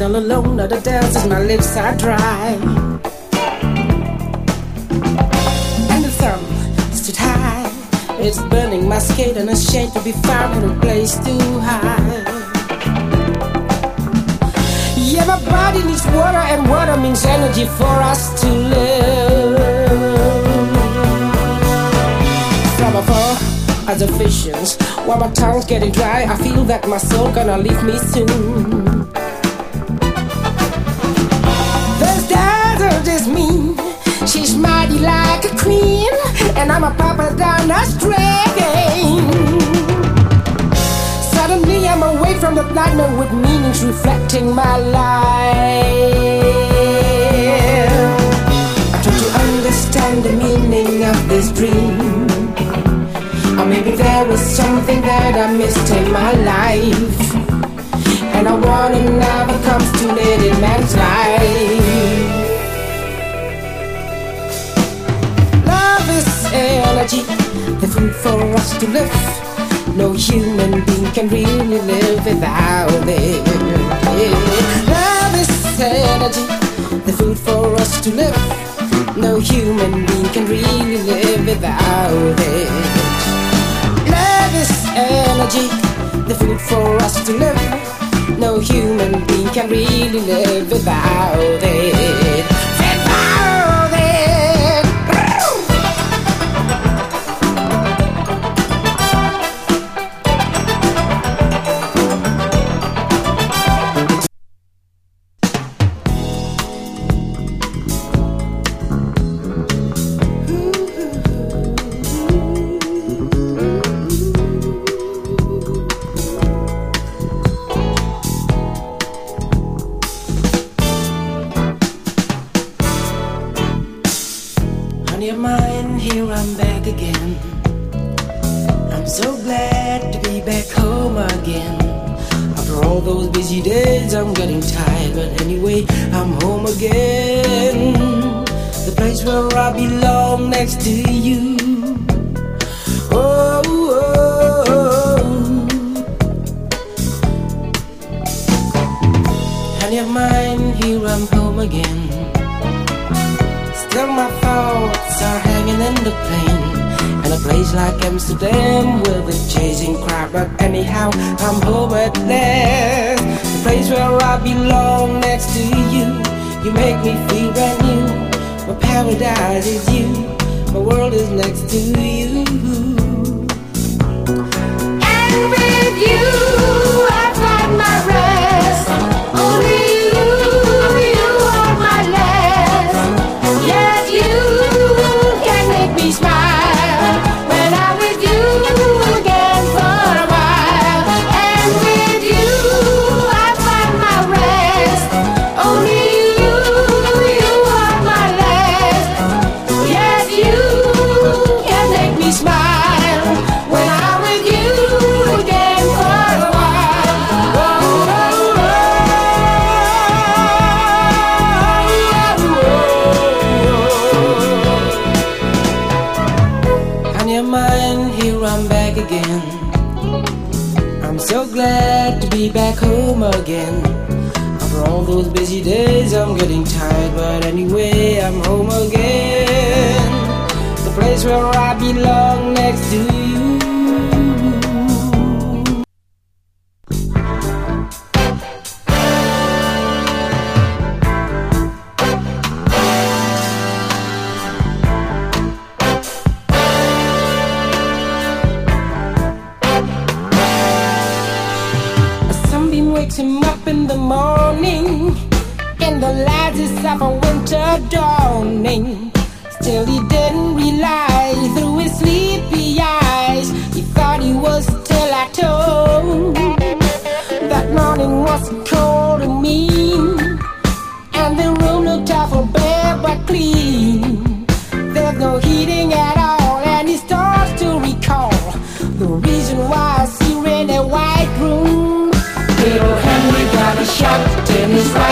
all alone on the desert, my lips are dry. And the sun stood high, it's burning my skin and ashamed to be found in a place too high. Yeah, my body needs water, and water means energy for us to live. From afar, as a visions, while my tongue's getting dry, I feel that my soul gonna leave me soon. This desert is mean, she's mighty like a queen, and I'm a papa down the strain. Suddenly I'm away from the nightmare with meanings reflecting my life. I try to understand the meaning of this dream, or maybe there was something that I missed in my life, and I wanna know what comes to live in man's life. Love is energy, the food for us to live. No human being can really live without it. Love is energy, the food for us to live. No human being can really live without it. Love is energy, the food for us to live. No human being can really live without it. Without it. On your mind, here I'm back again. I'm so glad to be back home again. After all those busy days, I'm getting tired, but anyway, I'm home again. The place where I belong next to you. Oh, oh, oh. On your mind, here I'm home again. Still my thoughts are hanging in the plane, and a place like Amsterdam will be chasing crowd. But anyhow, I'm home at last. The place where I belong next to you. You make me feel brand new. My paradise is you. My world is next to you. And with you, I find my rest. Only you, you are my last. Yes, you can make me smile when I'm with you again for a while. And with you, I find my rest. Only you, you are my last. Yes, you can make me smile when I'm with you again for a while. Oh, oh, oh. On your mind, here I'm back again. I'm so glad to be back home again. After all those busy days, I'm getting tired, but anyway, I'm home again. The place where I belong next to you. A sunbeam wakes him up in the morning, in the light is of a winter dawning. Still he didn't realize through his sleepy eyes, he thought he was still at home. That morning was cold and mean, and the room looked awful bare but clean. There's no heating at all, and he starts to recall the reason why I see in a white room. Little Henry got a shot in his